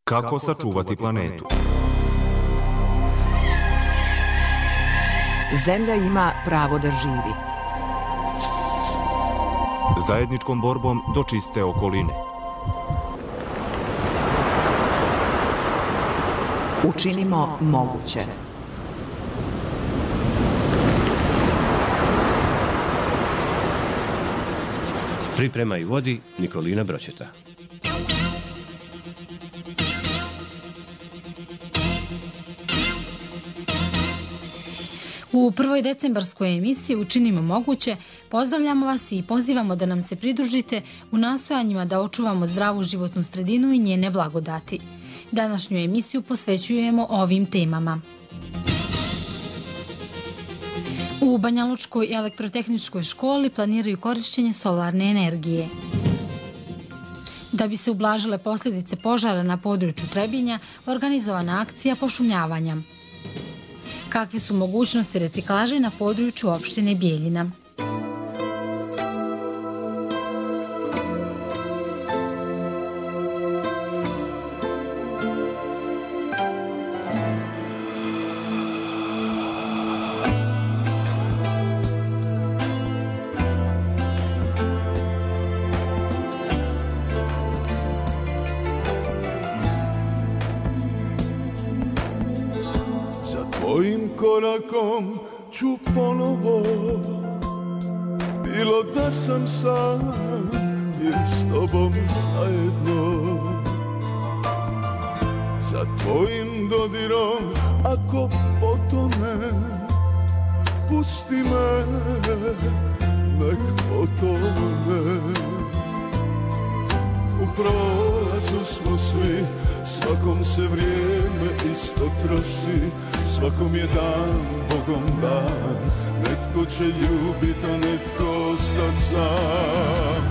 Kako sačuvati planetu? Zemlja ima pravo da živi. Zajedničkom borbom do čiste okoline. Učinimo moguće. Priprema i vodi Nikolina Broćeta. U prvoj decembarskoj emisiji Učinimo moguće pozdravljamo vas i pozivamo da nam se pridružite u nastojanjima da očuvamo zdravu životnu sredinu i njene blagodati. Današnju emisiju posvećujemo ovim temama. U Banjalučkoj elektrotehničkoj školi planiraju korišćenje solarne energije. Da bi se ublažile posljedice požara na području Trebinja, organizovana akcija pošumljavanja. Kakve su mogućnosti reciklaže na području opštine Bijeljina? Tvojim korakom ću ponovo, bilo da sam sam ili s tobom zajedno. Za tvojim dodirom ako potonem, pusti me, nek potonem. U prolazu smo svi, svakom se vrijeme isto troši, svakom je dan Bogom dan, netko će ljubit, a netko ostat sam.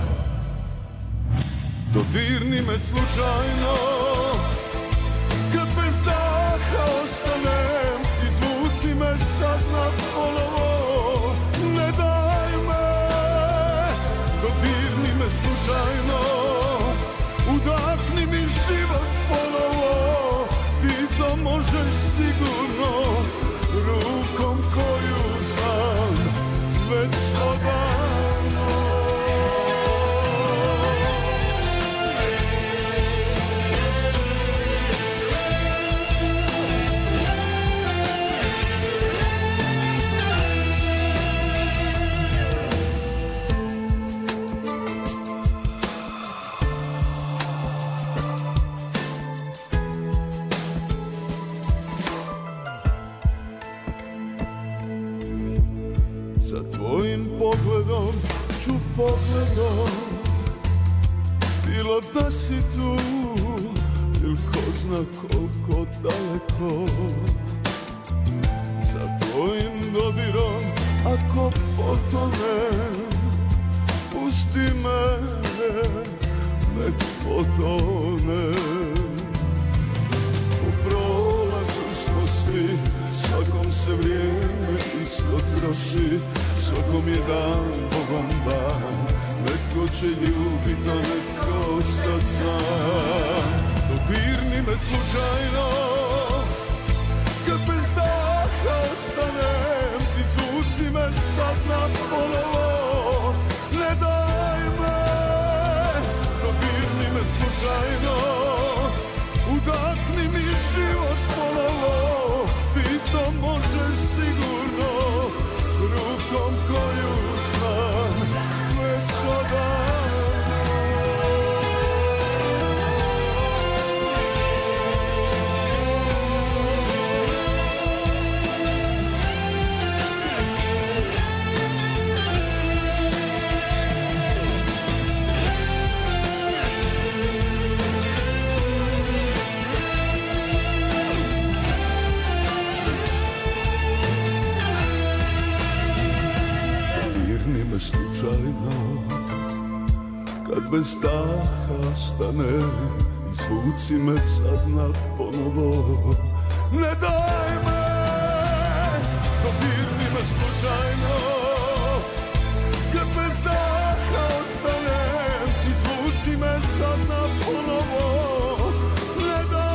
Dodirni me slučajno, kad bez daha ostanem, izvuci me sad na ponovo, ne daj me. Dodirni me slučajno, udahni mi život ponovo, ti to možeš sigurno, rukom koju znam već odavno. Za tvojim pogledom ću pogledom, bilo da si tu ili ko zna koliko daleko. Za tvojim dodirom ako potonem, pusti me, nek potonem. U prolazu smo svi, svakom se vrijeme isto troši, svakom je dan Bogom dan, netko će ljubit, a netko ostat sam. Dodirni me slučajno, kad bez daha ostanem, izvuci me sad na ponovo, ne daj me. Dodirni me slučajno, udahni mi život ponovo, ti to možeš sigurno, rukom koju znam već odavno. Me slučajno, kad bez daha stane, izvuci me sad na ponovo, ne daj me. Dodirni me slučajno, kad bez daha ostane, izvuci me sad na ponovo, ne daj me.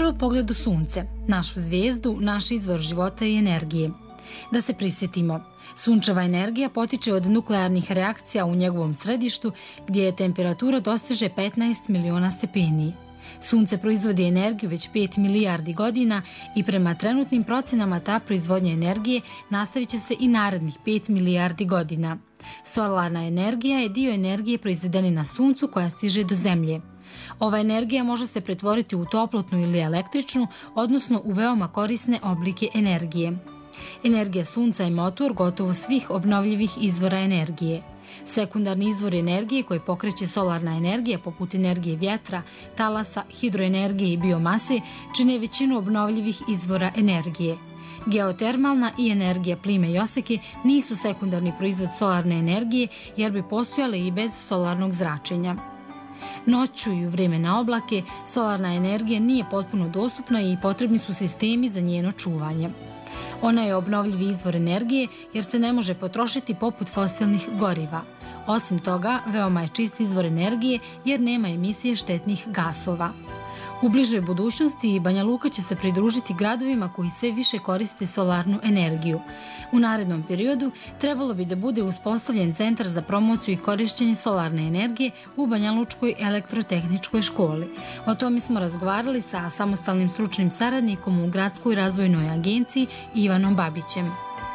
prvo pogledu sunce, našu zvijezdu, naš izvor života i energije. Da se prisjetimo, sunčeva energija potiče od nuklearnih reakcija u njegovom središtu gdje je temperatura dostiže 15 miliona stepeni. Sunce proizvodi energiju već 5 milijardi godina i prema trenutnim procenama ta proizvodnja energije nastavit će se i narednih 5 milijardi godina. Solarna energija je dio energije proizvedene na suncu koja stiže do zemlje. Ova energija može se pretvoriti u toplotnu ili električnu, odnosno u veoma korisne oblike energije. Energija sunca je motor gotovo svih obnovljivih izvora energije. Sekundarni izvor energije koji pokreće solarna energija poput energije vjetra, talasa, hidroenergije i biomase čine većinu obnovljivih izvora energije. Geotermalna i energija plime i oseke nisu sekundarni proizvod solarne energije jer bi postojale i bez solarnog zračenja. Noću i u vrijeme na oblake solarna energija nije potpuno dostupna i potrebni su sistemi za njeno čuvanje. Ona je obnovljivi izvor energije jer se ne može potrošiti poput fosilnih goriva. Osim toga, veoma je čist izvor energije jer nema emisije štetnih gasova. U bližoj budućnosti Banja Luka će se pridružiti gradovima koji sve više koriste solarnu energiju. U narednom periodu trebalo bi da bude uspostavljen centar za promociju i korišćenje solarne energije u Banjalučkoj elektrotehničkoj školi. O tome smo razgovarali sa samostalnim stručnim saradnikom u Gradskoj razvojnoj agenciji Ivanom Babićem.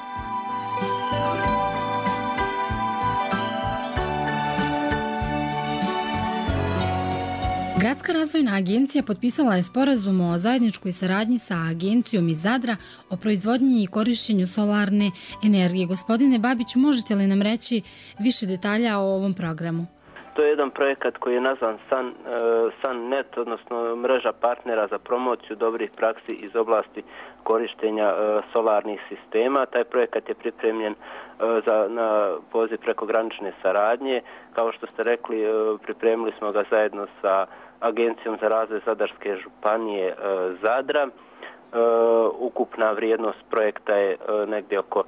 Gradska razvojna agencija potpisala je sporazum o zajedničkoj saradnji sa agencijom iz Zadra o proizvodnji i korišćenju solarne energije. Gospodine Babić, možete li nam reći više detalja o ovom programu? To je jedan projekat koji je nazvan SunNet, odnosno mreža partnera za promociju dobrih praksi iz oblasti korištenja solarnih sistema. Taj projekat je pripremljen na poziv prekogranične saradnje. Kao što ste rekli, pripremili smo ga zajedno sa Agencijom za razvoj Zadarske županije Zadra. Ukupna vrijednost projekta je negdje oko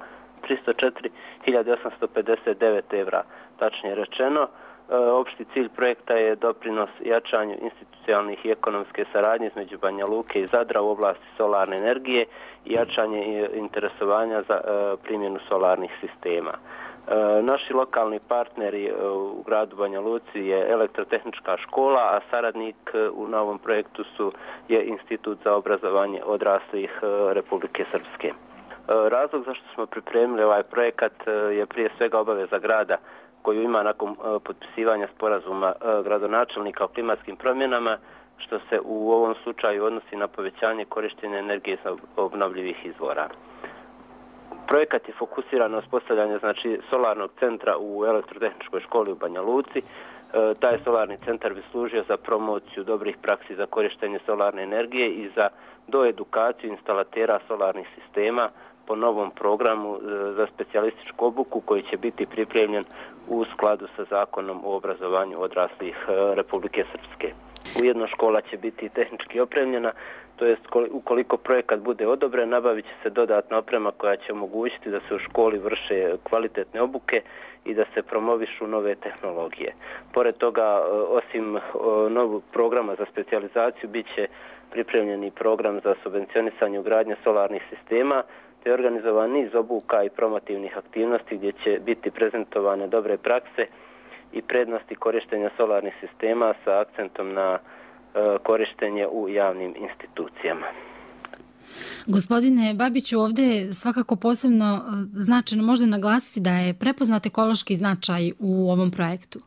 304.859 evra, tačnije rečeno. Opšti cilj projekta je doprinos jačanju institucionalnih i ekonomske saradnje između Banja Luke i Zadra u oblasti solarne energije i jačanje interesovanja za primjenu solarnih sistema. Naši lokalni partneri u gradu Banja Luci je elektrotehnička škola, a saradnik na ovom projektu je Institut za obrazovanje odraslih Republike Srpske. Razlog zašto smo pripremili ovaj projekat je prije svega obaveza grada koju ima nakon potpisivanja sporazuma gradonačelnika o klimatskim promjenama, što se u ovom slučaju odnosi na povećanje korištenja energije iz obnovljivih izvora. Projekat je fokusiran na uspostavljanje solarnog centra u elektrotehničkoj školi u Banja Luci. Taj solarni centar bi služio za promociju dobrih praksi za korištenje solarne energije i za doedukaciju instalatera solarnih sistema po novom programu za specijalističku obuku koji će biti pripremljen u skladu sa Zakonom o obrazovanju odraslih Republike Srpske. Ujedno škola će biti tehnički opremljena, to jest ukoliko projekat bude odobren, nabavit će se dodatna oprema koja će omogućiti da se u školi vrše kvalitetne obuke i da se promovišu nove tehnologije. Pored toga, osim novog programa za specijalizaciju, bit će pripremljen i program za subvencionisanje ugradnje solarnih sistema, te je organizovan niz obuka i promotivnih aktivnosti gdje će biti prezentovane dobre prakse i prednosti korištenja solarnih sistema sa akcentom na korištenje u javnim institucijama. Gospodine Babiću, ovdje je svakako posebno značajno možda naglasiti da je prepoznat ekološki značaj u ovom projektu.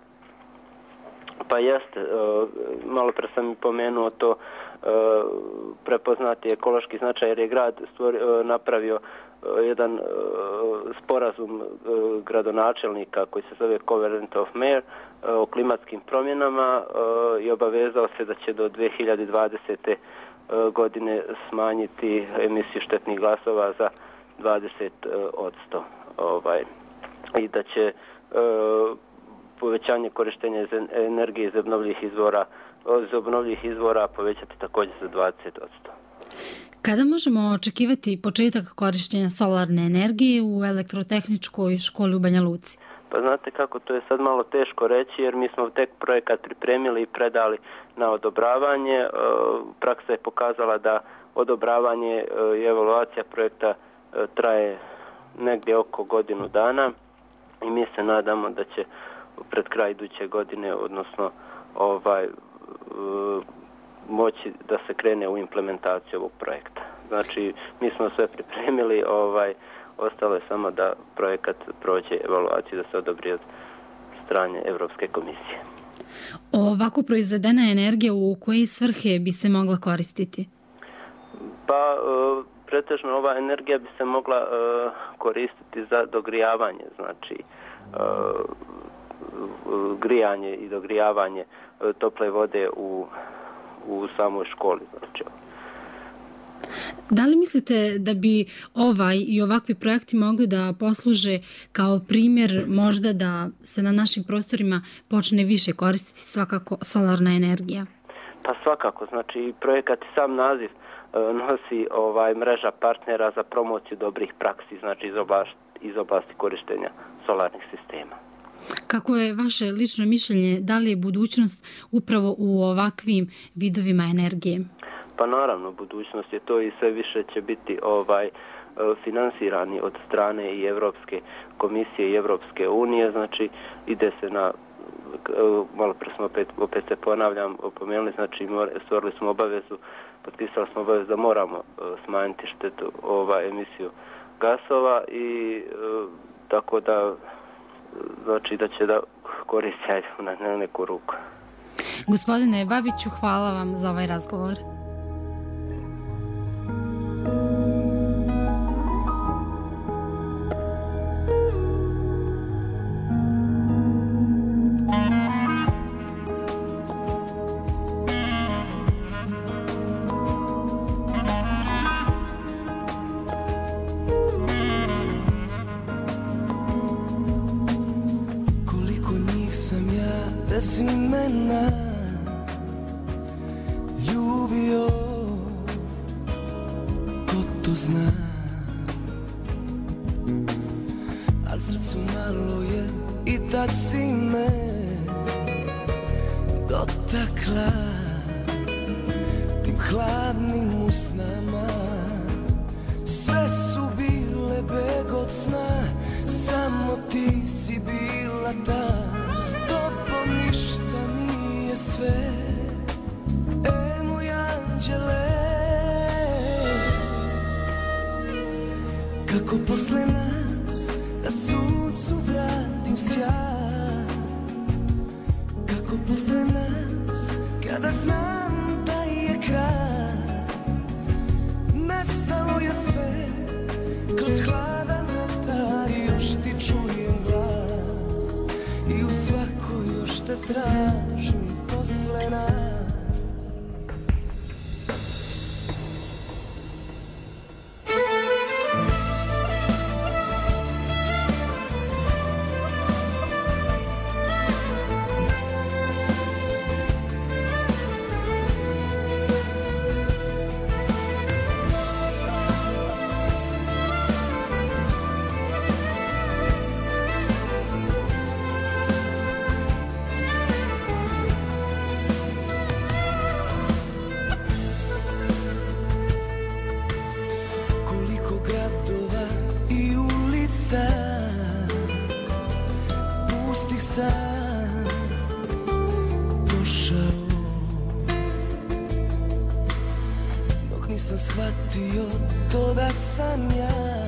Pa jeste, malo pre sam pomenuo to, prepoznati ekološki značaj jer je grad napravio jedan sporazum gradonačelnika koji se zove Covenant of Mayor o klimatskim promjenama i obavezao se da će do 2020. godine smanjiti emisiju štetnih glasova za 20%. I da će povećanje korištenja energije iz obnovljivih izvora povećati također za 20%. Kada možemo očekivati početak korištenja solarne energije u elektrotehničkoj školi u Banja Luci? Pa znate kako, to je sad malo teško reći jer mi smo tek projekat pripremili i predali na odobravanje. Praksa je pokazala da odobravanje i evaluacija projekta traje negdje oko godinu dana i mi se nadamo da će pred kraj iduće godine, odnosno moći da se krene u implementaciju ovog projekta. Znači, mi smo sve pripremili, ostalo je samo da projekat prođe evaluaciju, da se odobri od strane Europske komisije. Ovako proizvedena energija u koje svrhe bi se mogla koristiti? Pa, pretežno ova energija bi se mogla koristiti za dogrijavanje, znači grijanje i dogrijavanje tople vode u samoj školi. Znači. Da li mislite da bi ovaj i ovakvi projekti mogli da posluže kao primjer možda da se na našim prostorima počne više koristiti svakako solarna energija? Pa svakako, znači projekat i sam naziv nosi mreža partnera za promociju dobrih praksi, znači iz oblasti korištenja solarnih sistema. Kako je vaše lično mišljenje, da li je budućnost upravo u ovakvim vidovima energije? Pa naravno, budućnost je to i sve više će biti finansirani od strane i Europske komisije i Europske unije, znači ide se na, malo pre smo opet se ponavljam, opomenuli, znači stvorili smo obavezu, potpisali smo obavezu da moramo smanjiti štetu emisiju gasova i tako da znači da će da koristiti na neku ruku. Gospodine Babiću, hvala vam za ovaj razgovor. Bez imena ljubio, ko to zna, al srcu malo je i tad si me dotakla tim hladnim usnama. Sve su bile beg od sna, samo ti si bila ta. Ništa nije sve, moj anđele. Kako posle nas da suncu vratim sjaj, kako posle nas kada znam da je kraj. Nestalo je sve kroz hladan vetar, još ti čujem glas i u svakoj još te tražim posle nas. Pustih sam prošao, dok nisam shvatio to da sam ja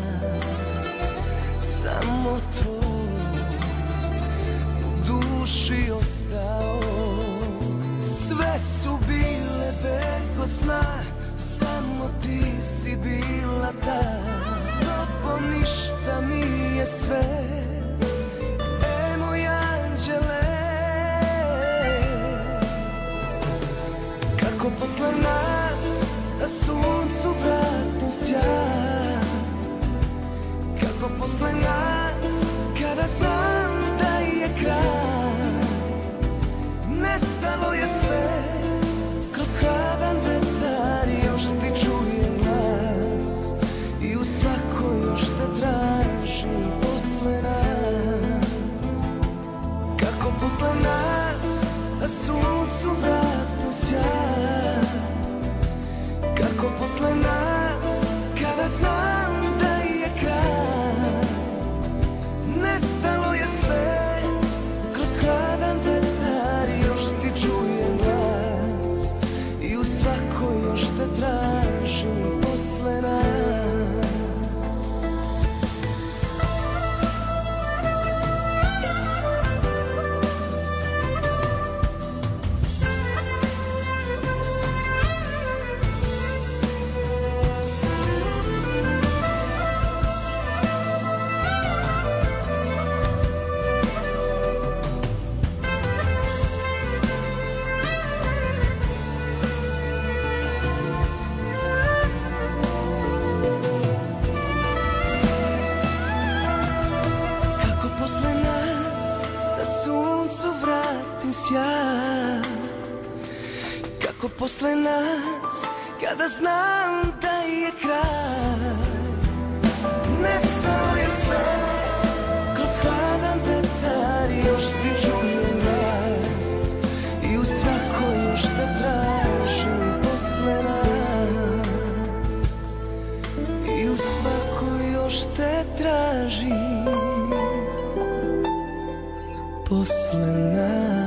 samo tvoj, u duši ostao. Sve su bile beg od sna, samo ti si bila ta. S tobom ništa nije sve, moj anđele. Kako posle nas da suncu vratim sjaj, kako posle nas kada znam da je kraj. Nestalo je sve kroz hladan vetar, još ti čujem glas i u svakoj još te tražim posle nas. Ko posle nas, kada znam da je kraj. Nestao je sve, kroz hladan vetar još ti čujem glas. I u svakoj još te tražim posle nas. I u svakoj još te tražim posle nas.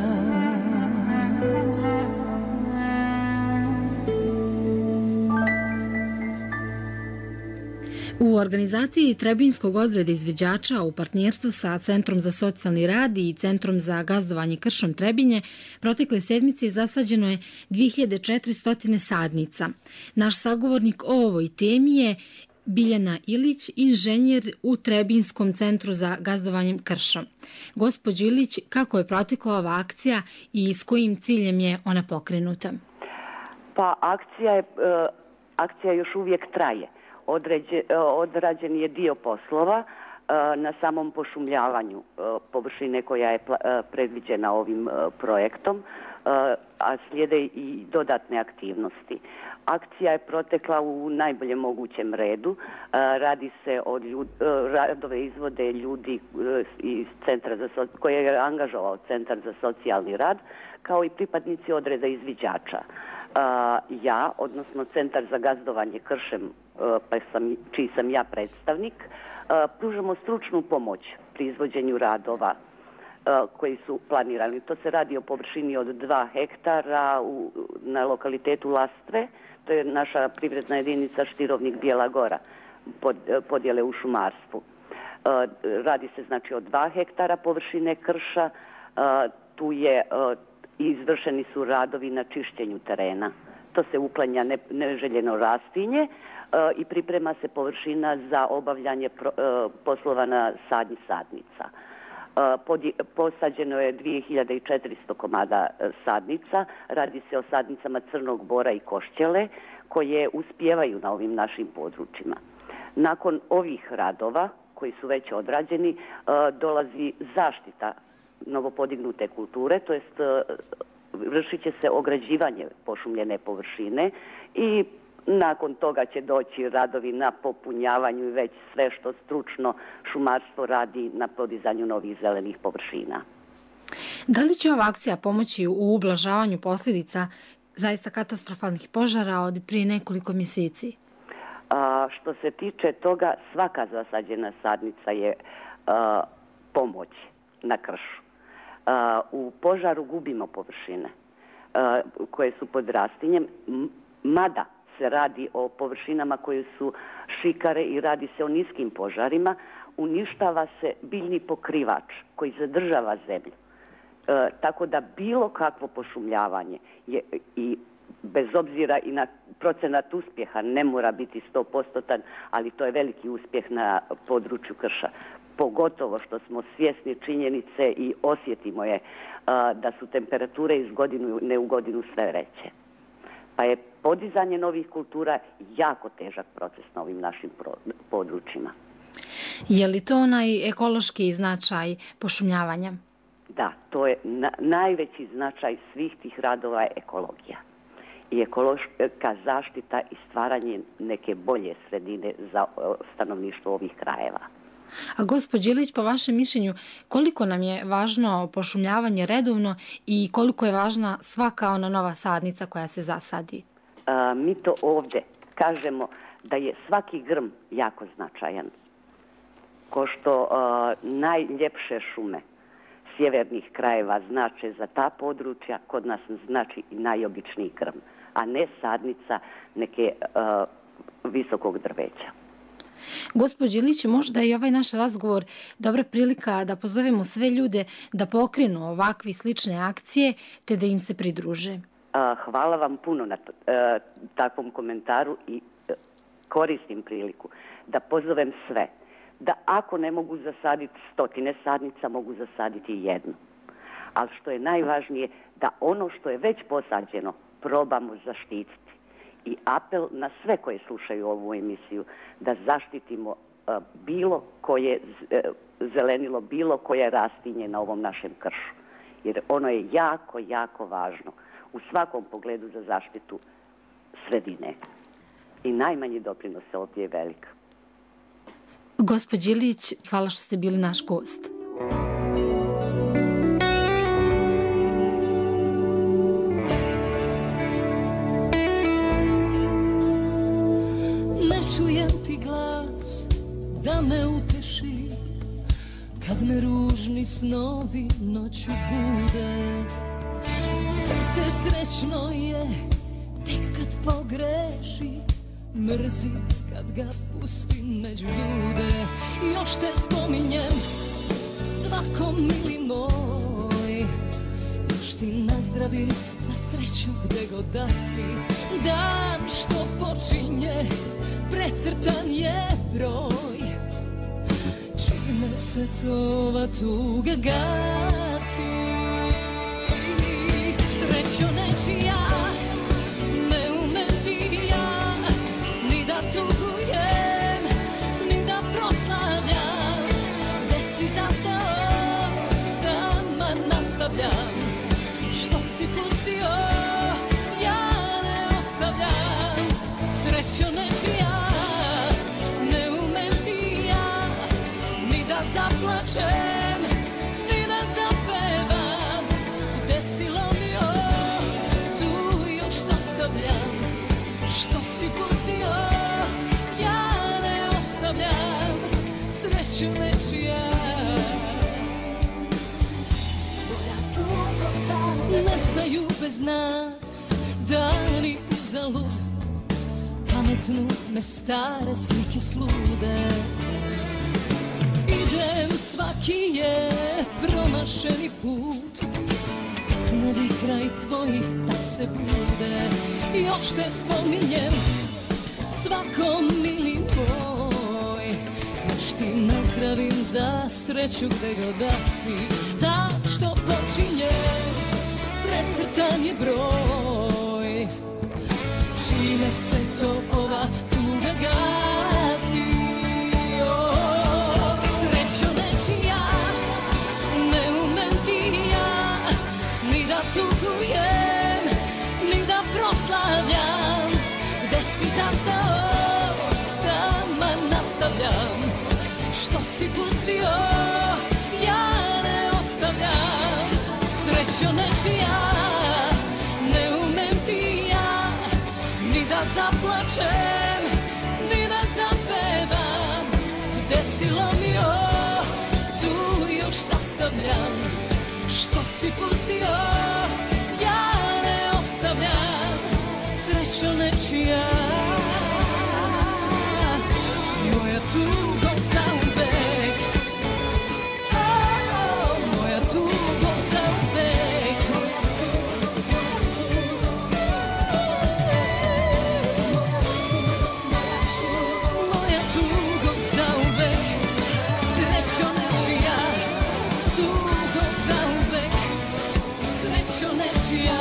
U organizaciji Trebinjskog odreda izviđača u partnerstvu sa Centrom za socijalni rad i Centrom za gazdovanje kršom Trebinje protekle sedmice zasađeno je 2400 sadnica. Naš sagovornik o ovoj temi je Biljana Ilić, inženjer u Trebinjskom centru za gazdovanjem kršom. Gospođo Ilić, kako je protekla ova akcija i s kojim ciljem je ona pokrenuta? Pa akcija još uvijek traje. Odrađen je dio poslova na samom pošumljavanju površine koja je predviđena ovim projektom, a slijede i dodatne aktivnosti. Akcija je protekla u najboljem mogućem redu. Radi se o radove izvode ljudi iz centra koje je angažovao Centar za socijalni rad, kao i pripadnici odreda izviđača. Ja, odnosno Centar za gazdovanje kršem, čiji sam ja predstavnik, pružamo stručnu pomoć pri izvođenju radova koji su planirani. To se radi o površini od 2 hektara na lokalitetu Lastve, to je naša privredna jedinica Štirovnik Bijela Gora, podjele u šumarstvu. Radi se znači o 2 hektara površine krša, tu je izvršeni su radovi na čišćenju terena. To se uklanja neželjeno rastinje i priprema se površina za obavljanje poslova na sadnji sadnica. Posađeno je 2400 komada sadnica. Radi se o sadnicama crnog bora i košćele koje uspijevaju na ovim našim područjima. Nakon ovih radova koji su već odrađeni dolazi zaštita novopodignute kulture, to jest vršit će se ograđivanje pošumljene površine i nakon toga će doći radovi na popunjavanju i već sve što stručno šumarstvo radi na podizanju novih zelenih površina. Da li će ova akcija pomoći u ublažavanju posljedica zaista katastrofalnih požara od prije nekoliko mjeseci? Što se tiče toga, svaka zasađena sadnica je pomoć na kršu. U požaru gubimo površine koje su pod rastinjem, mada se radi o površinama koje su šikare i radi se o niskim požarima, uništava se biljni pokrivač koji zadržava zemlju. Tako da bilo kakvo pošumljavanje je, i bez obzira i na procenat uspjeha, ne mora biti 100%, ali to je veliki uspjeh na području krša. Pogotovo što smo svjesni činjenice i osjetimo je da su temperature iz godine u godinu sve veće. Pa je podizanje novih kultura jako težak proces na ovim našim područjima. Je li to onaj ekološki značaj pošumljavanja? Da, to je najveći značaj svih tih radova je ekologija. I ekološka zaštita i stvaranje neke bolje sredine za stanovništvo ovih krajeva. A gospođo Ilić, po vašem mišljenju, koliko nam je važno pošumljavanje redovno i koliko je važna svaka ona nova sadnica koja se zasadi? Mi to ovdje kažemo da je svaki grm jako značajan. Ko što najljepše šume sjevernih krajeva znače za ta područja, kod nas znači i najobičniji grm, a ne sadnica neke visokog drveća. Gospođo Ilić, možda je ovaj naš razgovor dobra prilika da pozovemo sve ljude da pokrenu ovakve slične akcije te da im se pridruže. Hvala vam puno na takvom komentaru i koristim priliku da pozovem sve da ako ne mogu zasaditi 100 sadnica, mogu zasaditi 1. Ali što je najvažnije, da ono što je već posađeno probamo zaštititi. I apel na sve koje slušaju ovu emisiju da zaštitimo bilo koje zelenilo, bilo koje rastinje na ovom našem kršu. jer ono je jako, jako važno u svakom pogledu za zaštitu sredine. I najmanji doprinos ovdje je velik. Gospođo Ilić, hvala što ste bili naš gost. Ne čujem ti glas da me uteši, kad me ružni snovi noću bude. Srce srećno je tek kad pogreši, mrzi kad ga pustim među ljude. Još te spominjem svako mili moj, još ti nazdravim za sreću gde god da si. Dan što počinje precrtan je broj, čime se to ova tuga gasi. Srećo nečija, ne umem ti ja ni da tugujem, ni da proslavljam. Gde si zastao, sama nastavljam. Što si pustio, ja ne ostavljam. Srećo nečija, ne umem ti ja ni da zaplačem, ni da zapevam. Gde si lomio, tu još sastavljam. Što si pustio, ja ne ostavljam. Srećo nečija, nestaju bez nas dani uzalud, pametnu me stare slike slude. Idem, svaki je promašeni put, usne bi kraj tvojih da se bude. Još te spominjem svako mili moj, još ti nazdravim za sreću gde god da si. Da što počinje precrtan je broj, čime se to ova tuga gasi. Srećo nečija, ne umem ti ja ni da tugujem, ni da proslavljam. Gde si zastao, sama nastavljam. Što si pustio, ja ne ostavljam. Srećo nečija, ne umem ti ja ni da zaplačem, ni da zapevam. Gde si lomio, tu još sastavljam. Što si pustio, ja ne ostavljam. Srećo nečija, moja tuga zauvek. Moja tuga zauvek. Moja tuga zauvek. Srećo nečija, tuga zauvek. Srećo nečija.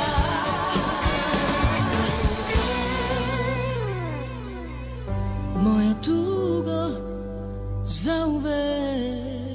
Moja tuga zauvek.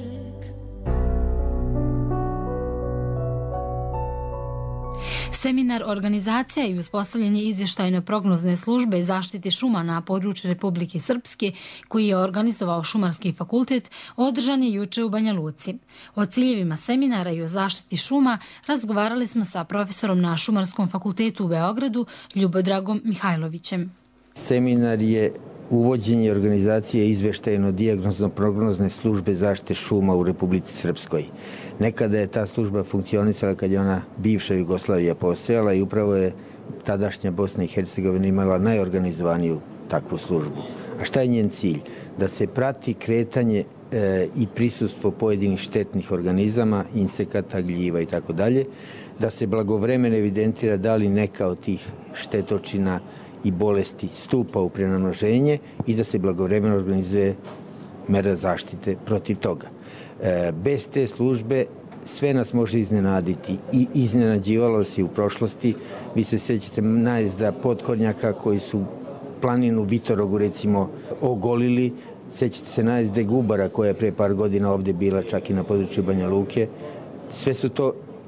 Seminar organizacija i uspostavljanje izvještajno-prognozne službe zaštite šuma na području Republike Srpske, koji je organizovao Šumarski fakultet, održan je juče u Banja Luci. O ciljevima seminara i o zaštiti šuma razgovarali smo sa profesorom na Šumarskom fakultetu u Beogradu, Ljubodragom Mihajlovićem. Seminar je uvođenje organizacije izvještajno-dijagnozno-prognozne službe zaštite šuma u Republici Srpskoj. Nekada je ta služba funkcionisala kad je ona bivša Jugoslavija postojala i upravo je tadašnja Bosna i Hercegovina imala najorganizovaniju takvu službu. A šta je njen cilj? Da se prati kretanje i prisustvo pojedinih štetnih organizama, insekata, gljiva i tako dalje, da se blagovremeno evidentira da li neka od tih štetočina i bolesti stupa u prenamnoženje i da se blagovremeno organizuje mera zaštite protiv toga. Bez te službe sve nas može iznenaditi i iznenađivalo se u prošlosti. Vi se sjećate najezda potkornjaka koji su planinu Vitorogu recimo ogolili. Sjećate se najezde gubara koja je pre par godina ovdje bila čak i na području Banja Luke. Sve su to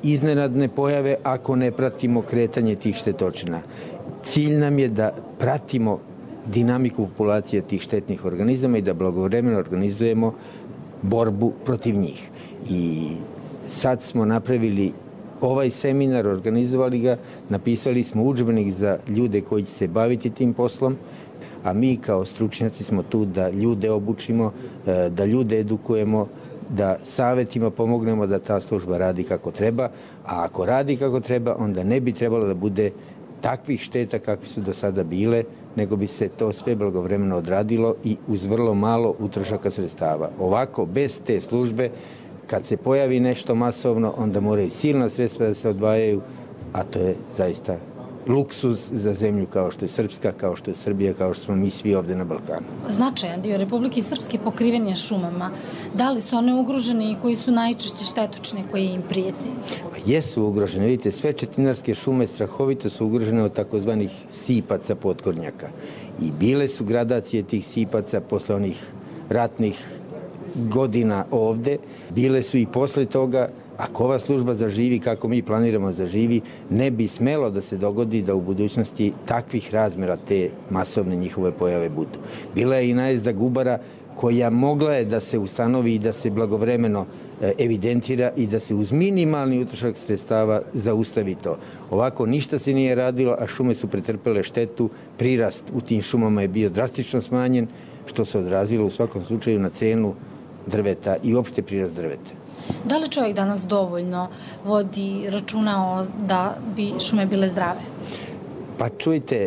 iznenadne pojave ako ne pratimo kretanje tih štetočina. Cilj nam je da pratimo dinamiku populacije tih štetnih organizama i da blagovremeno organizujemo borbu protiv njih. I sad smo napravili ovaj seminar, organizovali ga, napisali smo udžbenik za ljude koji će se baviti tim poslom, a mi kao stručnjaci smo tu da ljude obučimo, da ljude edukujemo, da savjetima pomognemo da ta služba radi kako treba, a ako radi kako treba, onda ne bi trebalo da bude takvih šteta kakvi su do sada bile, nego bi se to sve blagovremeno odradilo i uz vrlo malo utrošaka sredstava. Ovako, bez te službe, kad se pojavi nešto masovno, onda moraju silna sredstva da se odvajaju, a to je zaista luksuz za zemlju kao što je Srpska, kao što je Srbija, kao što smo mi svi ovde na Balkanu. Značajan dio Republike Srpske pokriven je šumama. Da li su one ugrožene i koji su najčešće štetočine koje im prijete? Jesu ugrožene. Vidite, sve četinarske šume strahovito su ugrožene od takozvanih sipaca potkornjaka. I bile su gradacije tih sipaca posle onih ratnih godina ovde. Bile su i posle toga. Ako ova služba zaživi kako mi planiramo zaživi, ne bi smelo da se dogodi da u budućnosti takvih razmera te masovne njihove pojave budu. Bila je i najezda gubara koja mogla je da se ustanovi i da se blagovremeno evidentira i da se uz minimalni utrošak sredstava zaustavi to. Ovako ništa se nije radilo, a šume su pretrpele štetu, prirast u tim šumama je bio drastično smanjen, što se odrazilo u svakom slučaju na cenu drveta i opšte prirast drveta. Da li čovjek danas dovoljno vodi računa da bi šume bile zdrave? Pa čujte,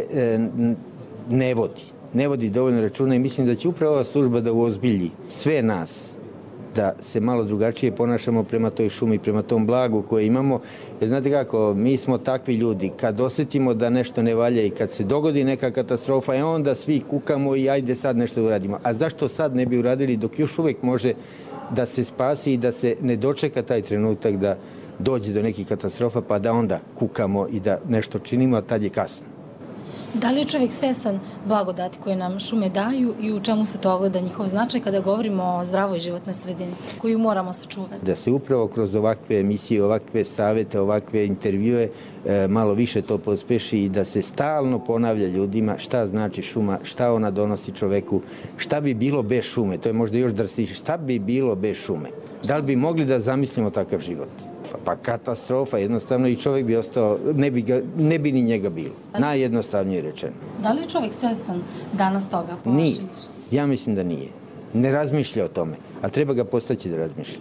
ne vodi dovoljno računa i mislim da će upravo ova služba da uozbilji sve nas, da se malo drugačije ponašamo prema toj šumi, prema tom blagu koje imamo. Jer znate kako, mi smo takvi ljudi, kad osjetimo da nešto ne valja i kad se dogodi neka katastrofa, onda svi kukamo i ajde sad nešto uradimo. A zašto sad ne bi uradili dok još uvek može da se spasi i da se ne dočeka taj trenutak da dođe do nekih katastrofa pa da onda kukamo i da nešto činimo, a tad je kasno. Da li je čovjek svestan blagodati koje nam šume daju i u čemu se to ogleda njihov značaj kada govorimo o zdravoj životnoj sredini koju moramo sačuvati? Da se upravo kroz ovakve emisije, ovakve savete, ovakve intervjue malo više to pospeši i da se stalno ponavlja ljudima šta znači šuma, šta ona donosi čoveku, šta bi bilo bez šume, to je možda još drastičnije, šta bi bilo bez šume? Da li bi mogli da zamislimo takav život? Pa katastrofa, jednostavno i čovjek bi ostao, ne bi ni njega bilo. Najjednostavnije rečeno. Da li je čovjek svestan danas toga? Nije. Ja mislim da nije. Ne razmišlja o tome, a treba ga postaći da razmišlja.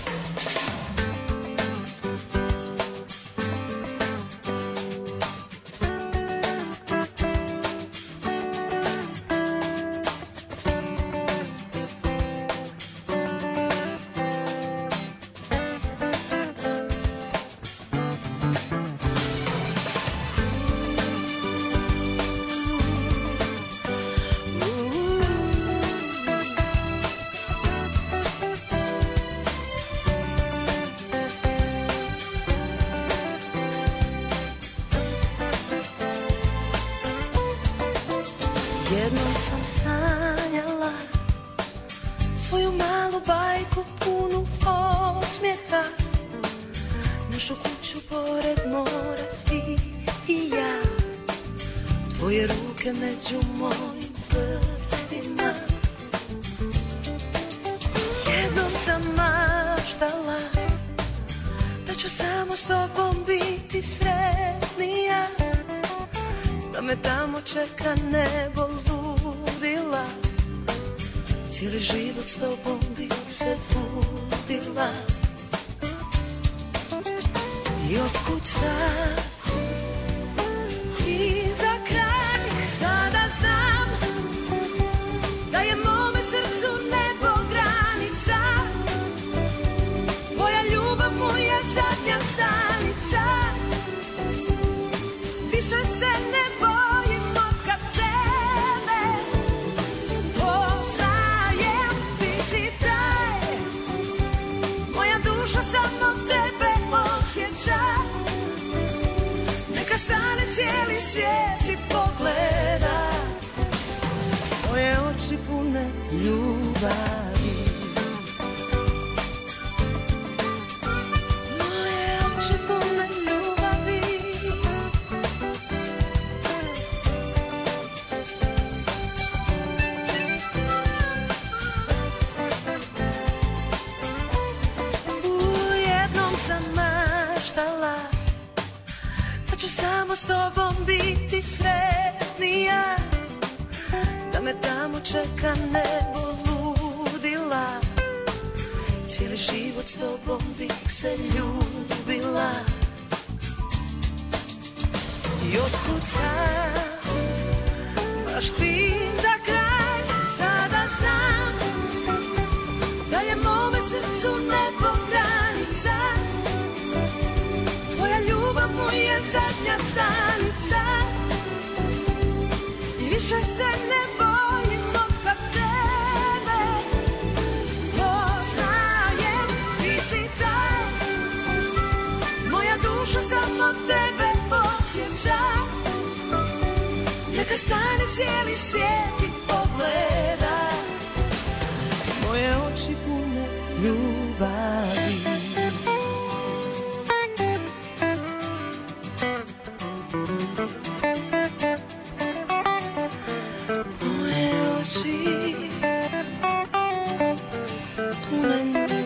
Jednom sam sanjala svoju malu bajku punu osmijeha, našu kuću pored mora, ti i ja, tvoje ruke među mojim prstima. Jednom sam maštala da ću samo s tobom biti sretnija, da me tamo čeka nebo ludila, cijeli život s tobom bi se budila. I otkud sad ti za kraj sada znam da je mome srcu nebo granica, tvoja ljubav mu je zadnja stanica, više se ne bojim od kad tebe poznajem, ti si taj, moja duša samo tebe osjeća, neka stane cijeli svijet i pogleda, moje oči pune ljubavi, moje oči tobom biti sretnija, da me tamo čeka nebo ludila. Cijeli život s tobom bih se ljubila. I otkud sad, baš ti za kraj, sada znam da je mome srcu nebo granica. Tvoja ljubav mu je zadnja stanica. I više se ne bojim od kad tebe poznajem. Ti si taj, moja duša samo tebe posjeća. Neka stane cijeli svijet i pogleda moje oči pune ljubavi. Moje oči pune ljubavi.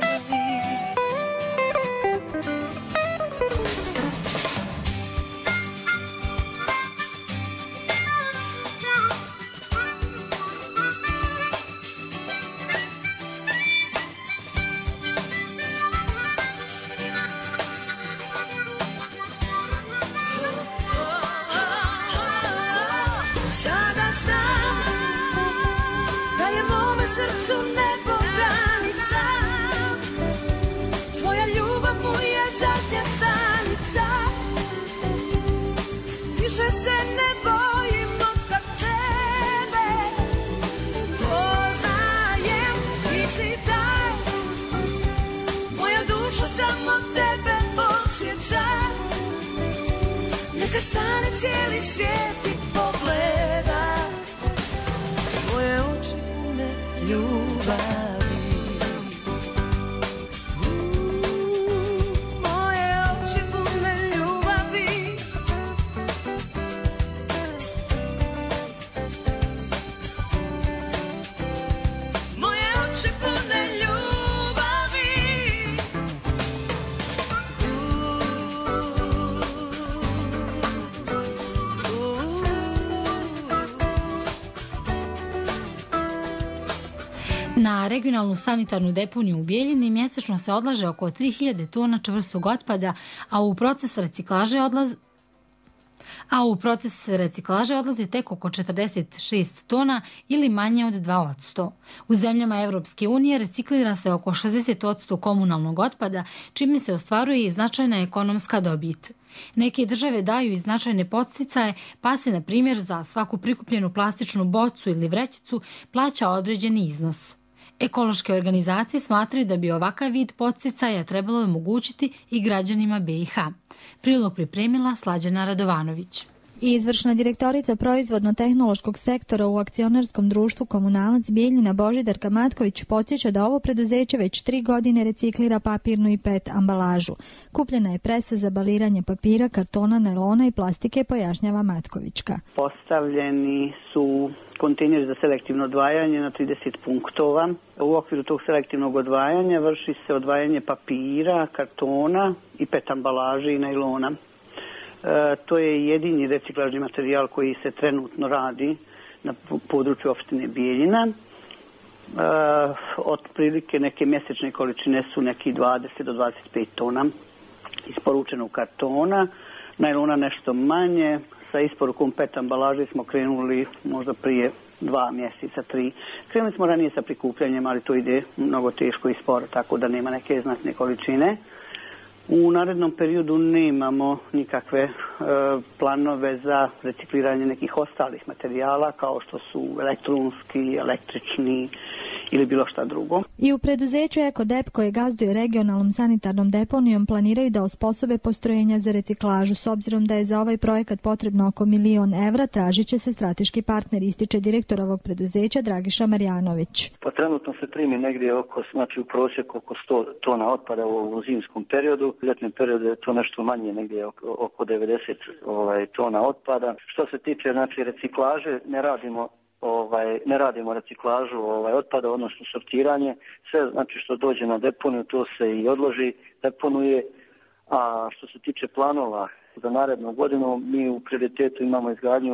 Srcu nebo granica, tvoja ljubav mu je zadnja stanica. Više se ne bojim od kad tebe poznajem. Ti si taj, moja duša samo tebe posjeća. Neka stane cijeli svijet i pogleda moje oči ljubavi. Moje oči pune ljubavi. Moje oči pune ljubavi. Na regionalnu sanitarnu deponiju u Bijeljini mjesečno se odlaže oko 3000 tona čvrstog otpada, a u proces reciklaže odlazi tek oko 46 tona ili manje od 2%. U zemljama Europske unije reciklira se oko 60% komunalnog otpada, čime se ostvaruje i značajna ekonomska dobit. Neke države daju i značajne podsticaje, pa se, na primjer, za svaku prikupljenu plastičnu bocu ili vrećicu plaća određeni iznos. Ekološke organizacije smatraju da bi ovakav vid podsticaja trebalo omogućiti i građanima BiH. Prilog pripremila Slađana Radovanović. Izvršna direktorica proizvodno-tehnološkog sektora u akcionarskom društvu Komunalac Bijeljina Božidarka Matković podsjeća da ovo preduzeće već 3 godine reciklira papirnu i PET ambalažu. Kupljena je presa za baliranje papira, kartona, najlona i plastike, pojašnjava Matkovićka. Postavljeni su kontejneri za selektivno odvajanje na 30 punktova. U okviru tog selektivnog odvajanja vrši se odvajanje papira, kartona i PET ambalaže i najlona. To je jedini reciklažni materijal koji se trenutno radi na području opštine Bijeljina. Otprilike neke mjesečne količine su neki 20 do 25 tona isporučenog kartona, najlona nešto manje. Sa isporukom PET ambalaže smo krenuli možda prije 2 mjeseca, 3. Krenuli smo ranije sa prikupljanjem, ali to ide mnogo teško i sporo, tako da nema neke znatne količine. U narednom periodu nemamo nikakve planove za recikliranje nekih ostalih materijala kao što su elektronski, električni ili bilo šta drugo. I u preduzeću Ekodep koje gazduje regionalnom sanitarnom deponijom planiraju da osposobe postrojenja za reciklažu. S obzirom da je za ovaj projekat potrebno oko 1 milion evra, tražit će se strateški partner, ističe direktor ovog preduzeća Dragiša Marjanović. Pa trenutno se primi negdje oko, znači u prosjeku oko 100 tona otpada u zimskom periodu. U ljetnom periodu je to nešto manje, negdje oko 90 tona otpada. Što se tiče znači reciklaže, ne radimo reciklažu otpada, odnosno sortiranje. Sve znači što dođe na deponiju, to se i odloži, deponuje. A što se tiče planova Za narednu godinu mi u prioritetu imamo izgradnju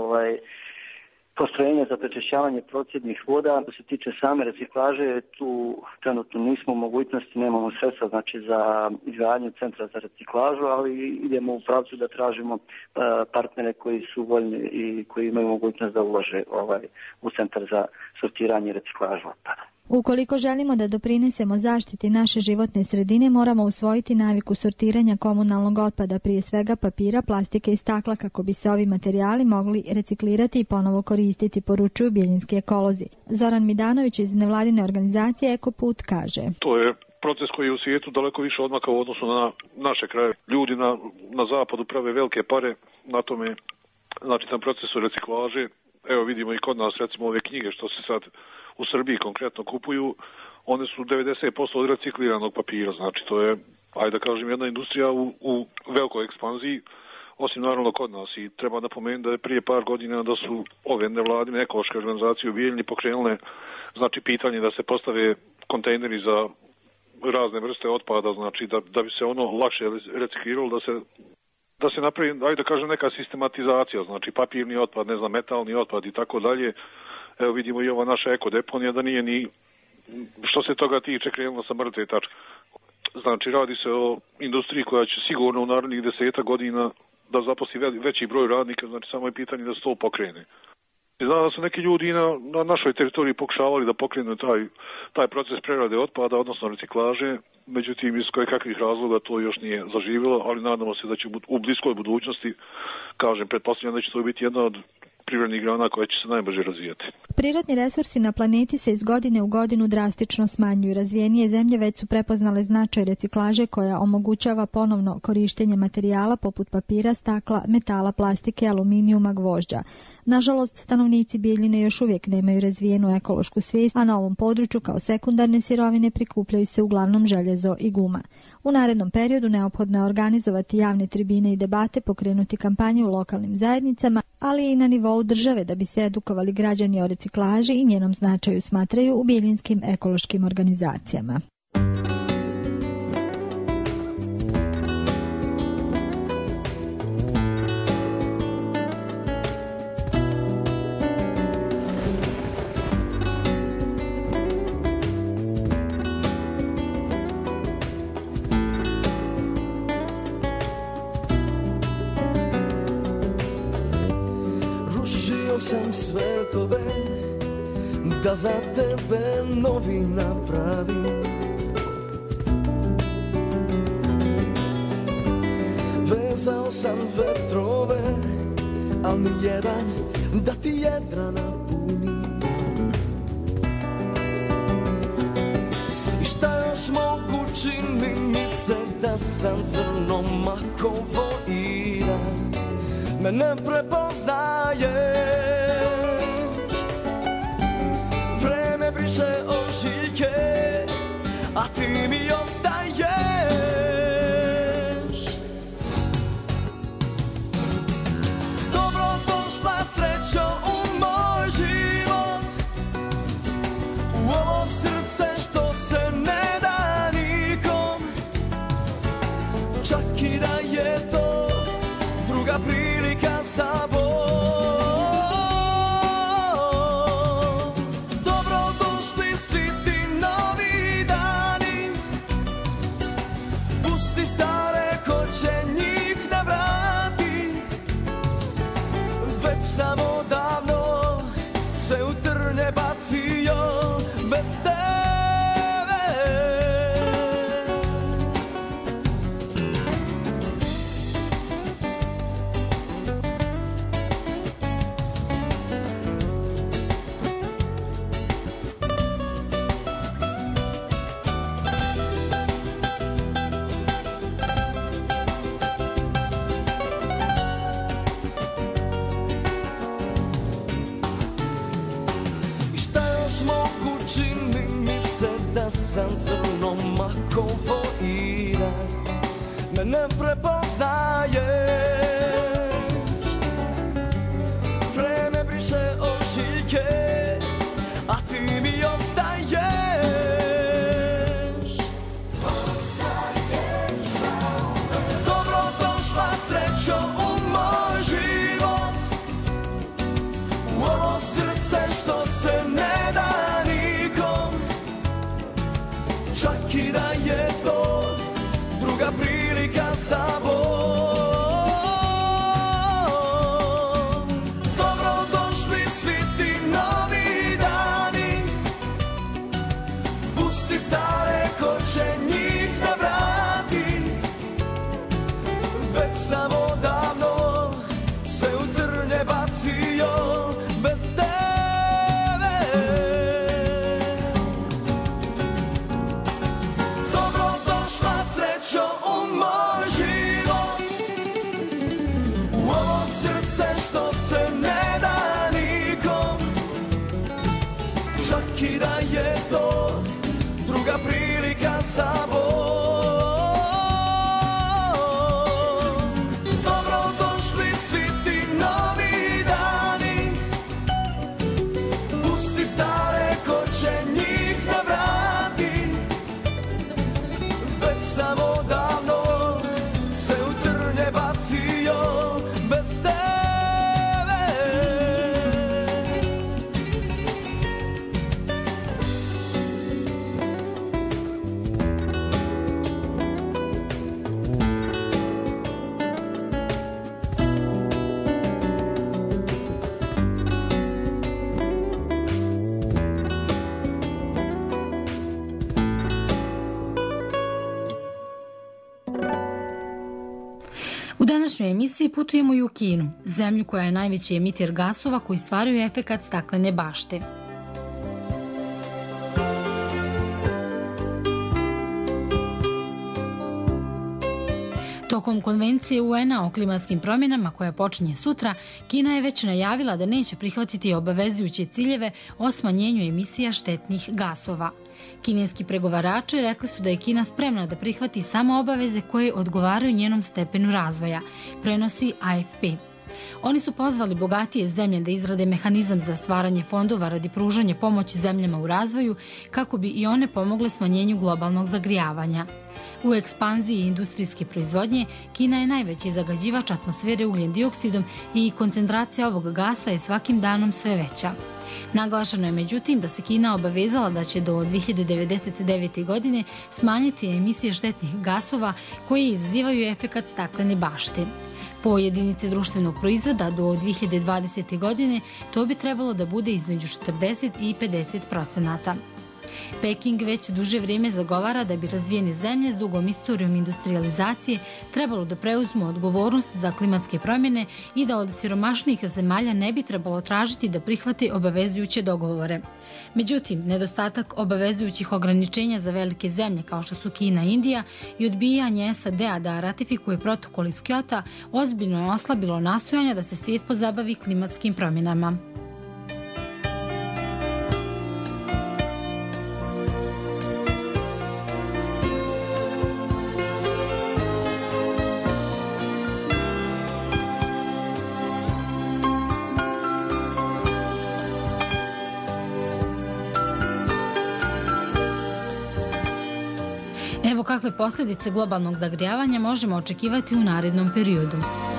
postrojenja za prečišćavanje procjednih voda. Što se tiče same reciklaže, tu trenutno nismo u mogućnosti, nemamo sredstva znači za izgradnju centra za reciklažu, ali idemo u pravcu da tražimo partnere koji su voljni i koji imaju mogućnost da ulože u centar za sortiranje i reciklažu otpada. Ukoliko želimo da doprinesemo zaštiti naše životne sredine, moramo usvojiti naviku sortiranja komunalnog otpada, prije svega papira, plastike i stakla, kako bi se ovi materijali mogli reciklirati i ponovo koristiti, poručuju bjeljinski ekolozi. Zoran Midanović iz nevladine organizacije Ekoput kaže: To je proces koji je u svijetu daleko više odmakao u odnosu na naše kraje. Ljudi na zapadu prave velike pare na tome, znači na procesu reciklaže. Evo vidimo i kod nas recimo ove knjige što se sad u Srbiji konkretno kupuju, one su 90% od recikliranog papira, znači to je, ajde da kažem, jedna industrija u velikoj ekspanziji, osim naravno kod nas. I treba napomenuti da je prije par godina da su ove nevladine ekološke organizacije u Bijeljini pokrenule znači pitanje da se postave kontejneri za razne vrste otpada, znači da bi se ono lakše recikliralo, da se napravi, ajde da kažem, neka sistematizacija, znači papirni otpad, ne znam, metalni otpad i tako dalje. Evo vidimo i ova naša ekodeponija da nije ni, što se toga tiče, krenula sa mrtve tačke. Znači radi se o industriji koja će sigurno u narednih 10 godina da zaposli veći broj radnika, znači samo je pitanje da se to pokrene. Znam da su neki ljudi na našoj teritoriji pokušavali da pokrenu taj proces prerade otpada, odnosno reciklaže, međutim iz kakvih razloga to još nije zaživjelo, ali nadamo se da će u bliskoj budućnosti, kažem, pretpostavljam da će to biti jedna od privrednih grana koja će se najbrže razvijati. Prirodni resursi na planeti se iz godine u godinu drastično smanjuju. Razvijenije zemlje već su prepoznale značaj reciklaže koja omogućava ponovno korištenje materijala poput papira, stakla, metala, plastike, aluminijuma, gvožđa. Nažalost, stanovnici Bijeljine još uvijek nemaju razvijenu ekološku svijest, a na ovom području kao sekundarne sirovine prikupljaju se uglavnom željezo i guma. U narednom periodu neophodno je organizovati javne tribine i debate, pokrenuti kampanje u lokalnim zajednicama, ali i na nivou države da bi se edukovali građani o reciklaži i njenom značaju, smatraju u bijeljinskim ekološkim organizacijama. Sam svetove da za tebe novi napravim, vezao sam vetrove, al ni jedan da ti jedra napuni. I šta još mogu, čini mi se da sam zrno makovo i da me ne prepoznaješ. Vreme briše ožiljke, a ti mi ostaješ. Dobro došla srećo u moj život, u ovo srce što se ne da nikom, čak i da je to druga prilika za Bog. Dobro došli svi ti novi dani, pusti stare, ko će njih da vrati. Već sam odavno sve u trnje bacio bez tebe. Sam zrno makovo i da me ne prepoznaješ. Vreme briše ožiljke, a ti mi ostaješ. Dobro došla sreća sabor. Dobrodošli svi ti novi dani, pusti stare ko će njih da vrati. Već sam odavno sve u trnje bacio bez tebe. Dobrodošla srećo u moj život, u ovo srce što se ne da nikom, čak i da je to druga prilika za Bog. Dobrodošli svi ti novi dani, pusti stare ko će njih da vrati. Već sam odavno sve u trnje bacio bez tebe. U današnjoj emisiji putujemo i u Kinu, zemlju koja je najveći emiter gasova koji stvaraju efekat staklene bašte. Tokom konvencije UN-a o klimatskim promjenama koja počinje sutra, Kina je već najavila da neće prihvatiti obavezujuće ciljeve o smanjenju emisija štetnih gasova. Kineski pregovarači rekli su da je Kina spremna da prihvati samo obaveze koje odgovaraju njenom stepenu razvoja, prenosi AFP. Oni su pozvali bogatije zemlje da izrade mehanizam za stvaranje fondova radi pružanja pomoći zemljama u razvoju kako bi i one pomogle smanjenju globalnog zagrijavanja. U ekspanziji industrijske proizvodnje Kina je najveći zagađivač atmosfere ugljen dioksidom i koncentracija ovog gasa je svakim danom sve veća. Naglašeno je međutim da se Kina obavezala da će do 2099. godine smanjiti emisije štetnih gasova koje izazivaju efekat staklene bašte. Po jedinici društvenog proizvoda do 2020. godine to bi trebalo da bude između 40 i 50%. Peking već duže vrijeme zagovara da bi razvijene zemlje s dugom istorijom industrijalizacije trebalo da preuzmu odgovornost za klimatske promjene i da od siromašnijih zemalja ne bi trebalo tražiti da prihvate obavezujuće dogovore. Međutim, nedostatak obavezujućih ograničenja za velike zemlje kao što su Kina i Indija i odbijanje SAD-a da ratifikuje protokol iz Kyota ozbiljno je oslabilo nastojanja da se svijet pozabavi klimatskim promjenama. Evo kakve posljedice globalnog zagrijavanja možemo očekivati u narednom periodu.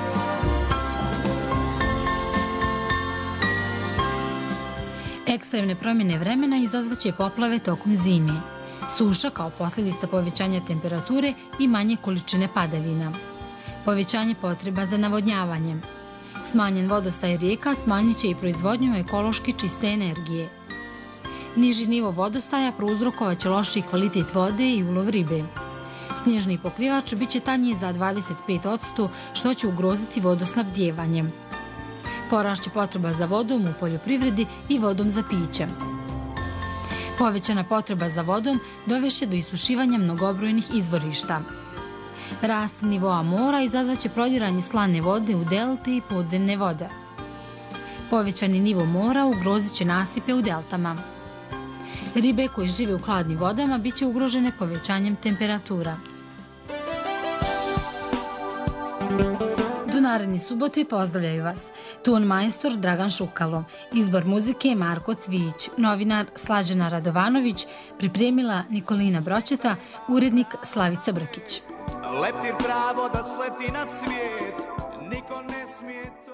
Ekstremne promjene vremena izazvaće poplave tokom zime, suša kao posljedica povećanja temperature i manje količine padavina, povećanje potreba za navodnjavanjem, smanjen vodostaj rijeka smanjit će i proizvodnju ekološki čiste energije. Niži nivo vodostaja prouzrokovaće lošiji kvalitet vode i ulov ribe. Snježni pokrivač bit će tanji za 25%, što će ugroziti vodosnabdijevanje. Porašće potreba za vodom u poljoprivredi i vodom za piće. Povećana potreba za vodom dovešće do isušivanja mnogobrojnih izvorišta. Rast nivoa mora izazvaće prodiranje slane vode u delte i podzemne vode. Povećani nivo mora ugrozit će nasipe u deltama. Ribe koje žive u hladnim vodama bit će ugrožene povećanjem temperatura. Do naredne subote pozdravljaju vas ton majstor Dragan Šukalo, izbor muzike Marko Cvijić, novinar Slađana Radovanović, pripremila Nikolina Bročeta, urednik Slavica Brkić. Leptir pravo da sleti nad svijet, niko ne smije to.